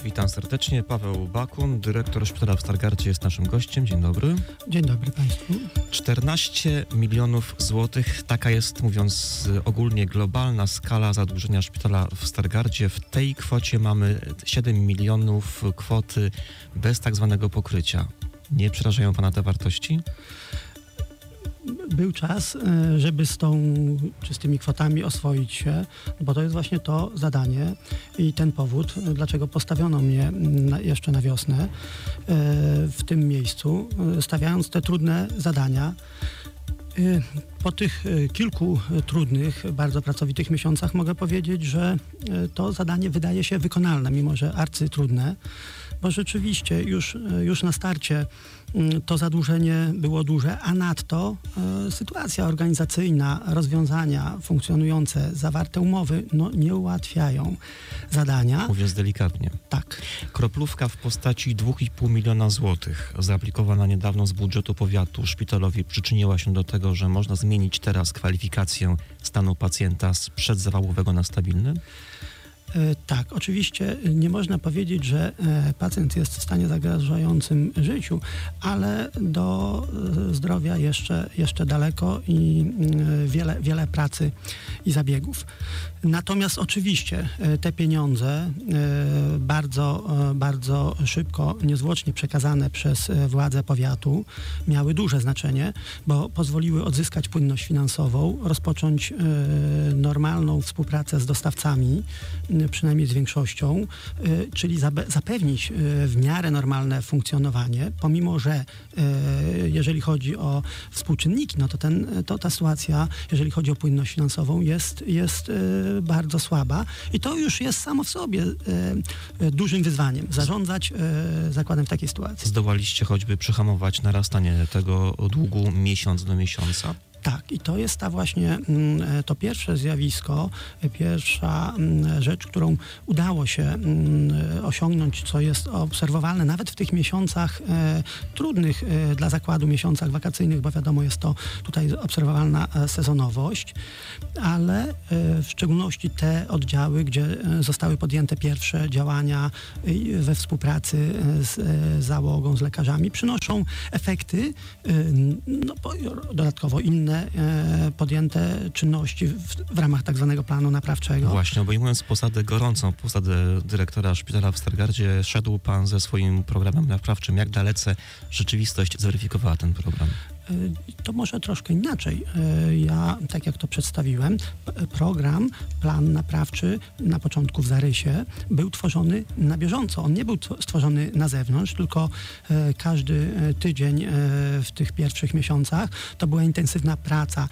Witam serdecznie. Paweł Bakun, dyrektor szpitala w Stargardzie jest naszym gościem. Dzień dobry. Dzień dobry Państwu. 14 milionów złotych, taka jest, mówiąc ogólnie, globalna skala zadłużenia szpitala w Stargardzie. W tej kwocie mamy 7 milionów kwoty bez tak zwanego pokrycia. Nie przerażają Pana te wartości? Był czas, żeby z tymi kwotami oswoić się, bo to jest właśnie to zadanie i ten powód, dlaczego postawiono mnie jeszcze na wiosnę w tym miejscu, stawiając te trudne zadania. Po tych kilku trudnych, bardzo pracowitych miesiącach mogę powiedzieć, że to zadanie wydaje się wykonalne, mimo że arcytrudne, bo rzeczywiście już na starcie to zadłużenie było duże, a nadto sytuacja organizacyjna, rozwiązania funkcjonujące, zawarte umowy nie ułatwiają zadania. Mówiąc delikatnie. Tak. Kroplówka w postaci 2,5 miliona złotych zaaplikowana niedawno z budżetu powiatu szpitalowi przyczyniła się do tego, że można zmienić teraz kwalifikację stanu pacjenta z przedzawałowego na stabilny? Tak, oczywiście nie można powiedzieć, że pacjent jest w stanie zagrażającym życiu, ale do zdrowia jeszcze daleko i wiele pracy i zabiegów. Natomiast oczywiście te pieniądze bardzo szybko, niezwłocznie przekazane przez władze powiatu miały duże znaczenie, bo pozwoliły odzyskać płynność finansową, rozpocząć normalną współpracę z dostawcami, przynajmniej z większością, czyli zapewnić w miarę normalne funkcjonowanie, pomimo że jeżeli chodzi o współczynniki, to ta sytuacja, jeżeli chodzi o płynność finansową, jest bardzo słaba i to już jest samo w sobie dużym wyzwaniem, zarządzać zakładem w takiej sytuacji. Zdołaliście choćby przyhamować narastanie tego długu miesiąc do miesiąca? Tak, i to jest to pierwsze zjawisko, pierwsza rzecz, którą udało się osiągnąć, co jest obserwowalne nawet w tych miesiącach trudnych dla zakładu, miesiącach wakacyjnych, bo wiadomo, jest to tutaj obserwowalna sezonowość, ale w szczególności te oddziały, gdzie zostały podjęte pierwsze działania we współpracy z załogą, z lekarzami, przynoszą efekty, dodatkowo inne podjęte czynności w ramach tak zwanego planu naprawczego. Właśnie, obejmując gorącą posadę dyrektora szpitala w Stargardzie, szedł Pan ze swoim programem naprawczym. Jak dalece rzeczywistość zweryfikowała ten program? To może troszkę inaczej. Ja, tak jak to przedstawiłem, plan naprawczy na początku w zarysie był tworzony na bieżąco. On nie był stworzony na zewnątrz, tylko każdy tydzień w tych pierwszych miesiącach to była intensywna praca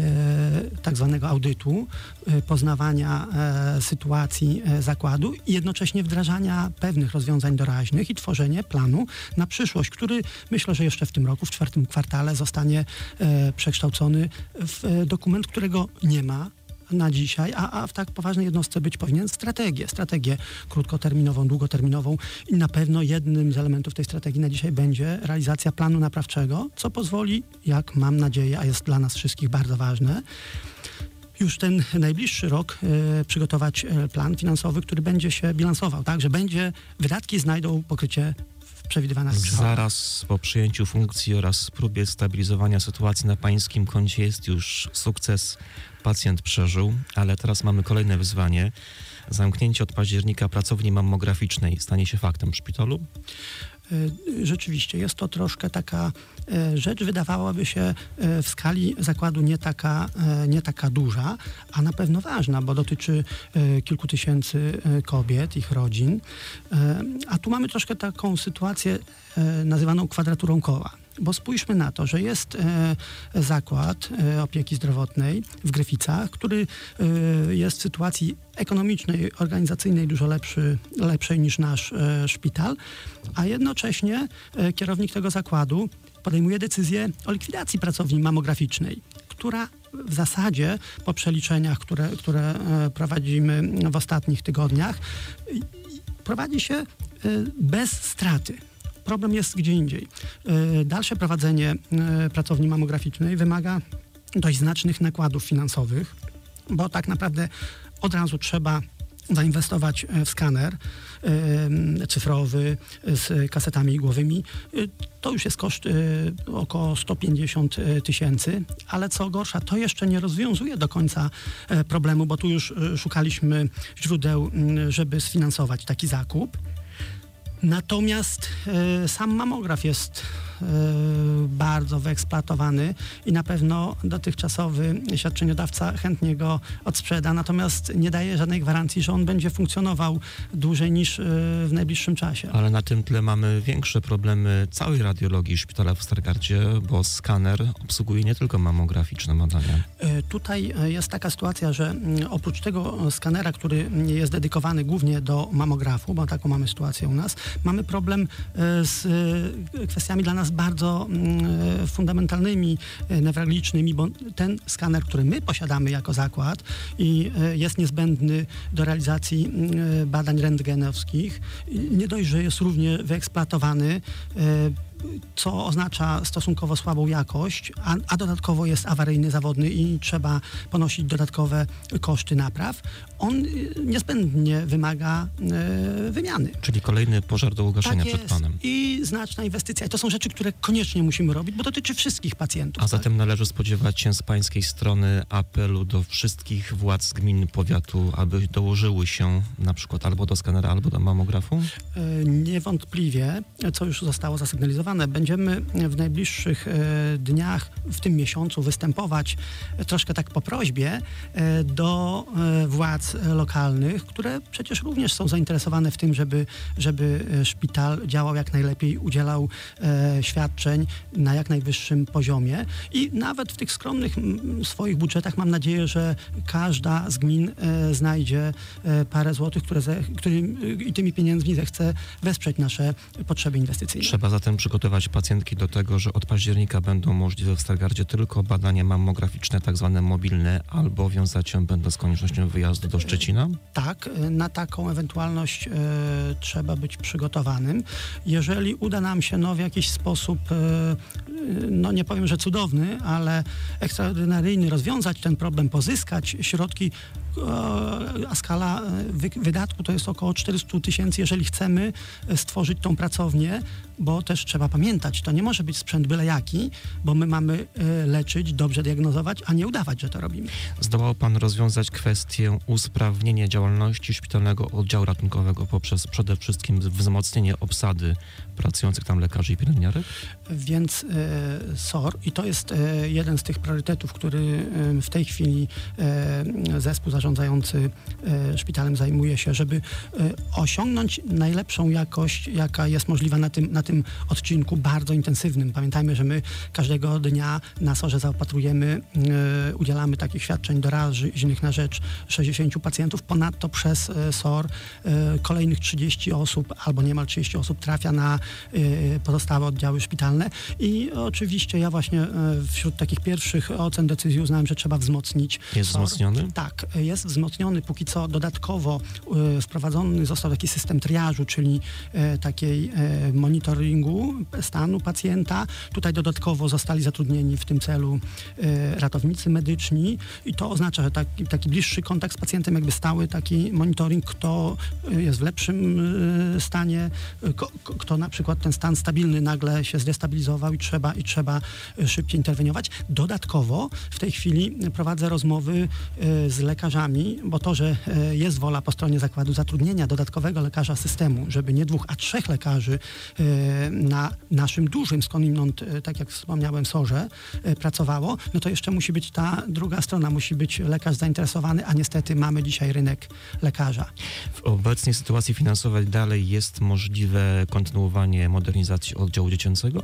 tak zwanego audytu, poznawania sytuacji zakładu i jednocześnie wdrażania pewnych rozwiązań doraźnych i tworzenie planu na przyszłość, który myślę, że jeszcze w tym roku, w 4. kwartale zostanie przekształcony w dokument, którego nie ma na dzisiaj, a w tak poważnej jednostce być powinien strategię krótkoterminową, długoterminową i na pewno jednym z elementów tej strategii na dzisiaj będzie realizacja planu naprawczego, co pozwoli, jak mam nadzieję, a jest dla nas wszystkich bardzo ważne, już ten najbliższy rok przygotować plan finansowy, który będzie się bilansował, tak, że wydatki znajdą pokrycie przewidywana z przychodów. Zaraz po przyjęciu funkcji oraz próbie stabilizowania sytuacji na pańskim koncie jest już sukces. Pacjent przeżył, ale teraz mamy kolejne wyzwanie. Zamknięcie od października pracowni mammograficznej stanie się faktem w szpitalu? Rzeczywiście, jest to troszkę taka rzecz, wydawałaby się w skali zakładu nie taka duża, a na pewno ważna, bo dotyczy kilku tysięcy kobiet, ich rodzin. A tu mamy troszkę taką sytuację nazywaną kwadraturą koła. Bo spójrzmy na to, że jest zakład opieki zdrowotnej w Gryficach, który jest w sytuacji ekonomicznej, organizacyjnej dużo lepszej niż nasz szpital, a jednocześnie kierownik tego zakładu podejmuje decyzję o likwidacji pracowni mammograficznej, która w zasadzie po przeliczeniach, które prowadzimy w ostatnich tygodniach, prowadzi się bez straty. Problem jest gdzie indziej. Dalsze prowadzenie pracowni mammograficznej wymaga dość znacznych nakładów finansowych, bo tak naprawdę od razu trzeba zainwestować w skaner cyfrowy z kasetami igłowymi. To już jest koszt około 150 000, ale co gorsza, to jeszcze nie rozwiązuje do końca problemu, bo tu już szukaliśmy źródeł, żeby sfinansować taki zakup. Natomiast sam mamograf jest bardzo wyeksploatowany i na pewno dotychczasowy świadczeniodawca chętnie go odsprzeda, natomiast nie daje żadnej gwarancji, że on będzie funkcjonował dłużej niż w najbliższym czasie. Ale na tym tle mamy większe problemy całej radiologii szpitala w Stargardzie, bo skaner obsługuje nie tylko mammograficzne badania. Tutaj jest taka sytuacja, że oprócz tego skanera, który jest dedykowany głównie do mammografu, bo taką mamy sytuację u nas, mamy problem z kwestiami dla nas bardzo fundamentalnymi, newralgicznymi, bo ten skaner, który my posiadamy jako zakład i jest niezbędny do realizacji badań rentgenowskich, nie dość, że jest równie wyeksploatowany, co oznacza stosunkowo słabą jakość, a dodatkowo jest awaryjny, zawodny i trzeba ponosić dodatkowe koszty napraw. On niezbędnie wymaga wymiany. Czyli kolejny pożar do ugaszenia przed panem. I znaczna inwestycja. I to są rzeczy, które koniecznie musimy robić, bo dotyczy wszystkich pacjentów. A zatem należy spodziewać się z pańskiej strony apelu do wszystkich władz gmin, powiatu, aby dołożyły się na przykład albo do skanera, albo do mammografu? Niewątpliwie, co już zostało zasygnalizowane, będziemy w najbliższych dniach, w tym miesiącu występować troszkę tak po prośbie do władz lokalnych, które przecież również są zainteresowane w tym, żeby szpital działał jak najlepiej, udzielał świadczeń na jak najwyższym poziomie i nawet w tych skromnych swoich budżetach mam nadzieję, że każda z gmin znajdzie parę złotych, i tymi pieniędzmi zechce wesprzeć nasze potrzeby inwestycyjne. Trzeba zatem przygotować pacjentki do tego, że od października będą możliwe w Stargardzie tylko badania mammograficzne, tak zwane mobilne, albo wiązać się będą z koniecznością wyjazdu do Szczecina? Tak, na taką ewentualność trzeba być przygotowanym. Jeżeli uda nam się w jakiś sposób, nie powiem, że cudowny, ale ekstraordynaryjny rozwiązać ten problem, pozyskać środki, a skala wydatku to jest około 400 000, jeżeli chcemy stworzyć tą pracownię, bo też trzeba pamiętać, to nie może być sprzęt byle jaki, bo my mamy leczyć, dobrze diagnozować, a nie udawać, że to robimy. Zdołał pan rozwiązać kwestię usprawnienia działalności szpitalnego oddziału ratunkowego poprzez przede wszystkim wzmocnienie obsady pracujących tam lekarzy i pielęgniarek? Więc SOR, i to jest jeden z tych priorytetów, który w tej chwili zespół zarządzający szpitalem zajmuje się, żeby osiągnąć najlepszą jakość, jaka jest możliwa na tym odcinku bardzo intensywnym. Pamiętajmy, że my każdego dnia na SOR-ze zaopatrujemy, udzielamy takich świadczeń doraźnych na rzecz 60 pacjentów. Ponadto przez SOR kolejnych 30 osób albo niemal 30 osób trafia na pozostałe oddziały szpitalne i oczywiście ja właśnie wśród takich pierwszych ocen decyzji uznałem, że trzeba wzmocnić Jest SOR. wzmocniony? Tak, jest wzmocniony. Póki co dodatkowo wprowadzony został taki system triażu, czyli takiej monitoringu stanu pacjenta. Tutaj dodatkowo zostali zatrudnieni w tym celu ratownicy medyczni i to oznacza, że taki bliższy kontakt z pacjentem, jakby stały taki monitoring, kto jest w lepszym stanie, kto na przykład ten stan stabilny nagle się zdestabilizował i trzeba szybciej interweniować. Dodatkowo w tej chwili prowadzę rozmowy z lekarzami, bo to, że jest wola po stronie zakładu zatrudnienia dodatkowego lekarza systemu, żeby nie 2, a 3 lekarzy na naszym dużym skądinąd, tak jak wspomniałem, SOR-ze pracowało, no to jeszcze musi być ta druga strona, musi być lekarz zainteresowany, a niestety mamy dzisiaj rynek lekarza. W obecnej sytuacji finansowej dalej jest możliwe kontynuowanie modernizacji oddziału dziecięcego?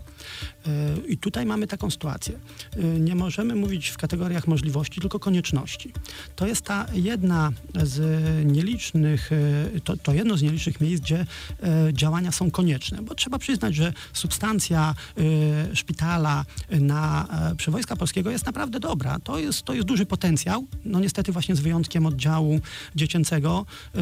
I tutaj mamy taką sytuację. Nie możemy mówić w kategoriach możliwości, tylko konieczności. To jest ta jedna z nielicznych, to jedno z nielicznych miejsc, gdzie działania są konieczne, bo trzeba przyznać, że substancja szpitala przy Wojska Polskiego jest naprawdę dobra. To jest duży potencjał, no niestety właśnie z wyjątkiem oddziału dziecięcego, który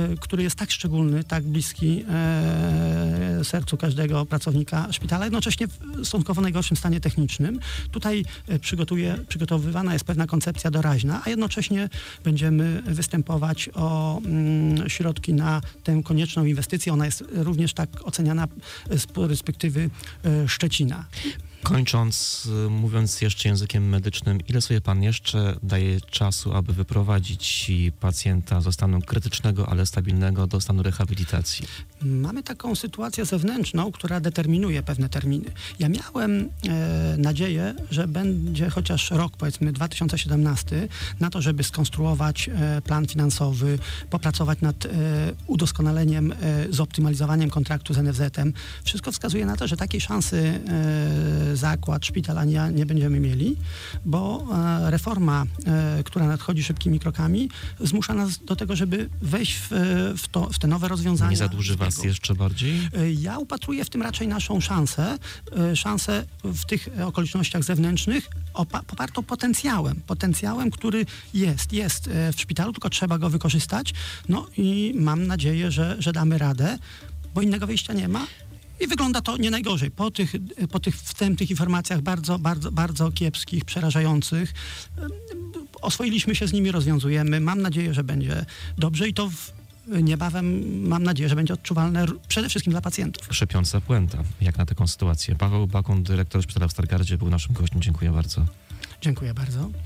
jest tak szczególny, tak bliski sercu każdego pracownika szpitala, jednocześnie w stosunkowo najgorszym stanie technicznym. Tutaj przygotowywana jest pewna koncepcja doraźna, a jednocześnie będziemy występować o środki na tę konieczną inwestycję. Ona jest również tak oceniana z perspektywy Szczecina. Kończąc, mówiąc jeszcze językiem medycznym, ile sobie pan jeszcze daje czasu, aby wyprowadzić pacjenta ze stanu krytycznego, ale stabilnego do stanu rehabilitacji? Mamy taką sytuację zewnętrzną, która determinuje pewne terminy. Ja miałem nadzieję, że będzie chociaż rok, powiedzmy 2017, na to, żeby skonstruować plan finansowy, popracować nad udoskonaleniem, zoptymalizowaniem kontraktu z NFZ-em. Wszystko wskazuje na to, że takiej szansy zakład, szpital nie będziemy mieli, bo reforma, która nadchodzi szybkimi krokami, zmusza nas do tego, żeby wejść w te nowe rozwiązania. Nie zadłuży was jeszcze bardziej? Ja upatruję w tym raczej naszą szansę w tych okolicznościach zewnętrznych popartą potencjałem, który jest w szpitalu, tylko trzeba go wykorzystać. No i mam nadzieję, że damy radę, bo innego wyjścia nie ma. I wygląda to nie najgorzej. Po tych wstępnych informacjach bardzo kiepskich, przerażających, oswoiliśmy się z nimi, rozwiązujemy. Mam nadzieję, że będzie dobrze i to niebawem, mam nadzieję, że będzie odczuwalne przede wszystkim dla pacjentów. Krzepiąca puenta, jak na taką sytuację. Paweł Bakun, dyrektor szpitala w Stargardzie, był naszym gościem. Dziękuję bardzo. Dziękuję bardzo.